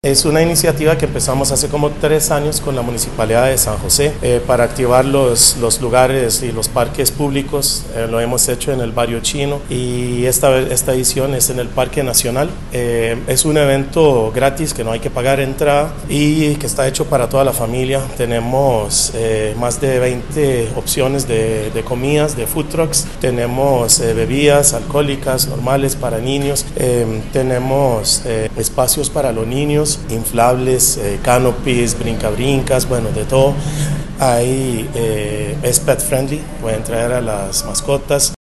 Es una iniciativa que empezamos hace como 3 años con la Municipalidad de San José para activar los lugares y los parques públicos. Lo hemos hecho en el barrio chino y esta edición es en el Parque Nacional. Es un evento gratis que no hay que pagar entrada y que está hecho para toda la familia. Tenemos más de 20 opciones de comidas, de food trucks. Tenemos bebidas alcohólicas normales para niños. Tenemos espacios para los niños, inflables, canopies, brinca-brincas, bueno, de todo. Es pet friendly, pueden traer a las mascotas.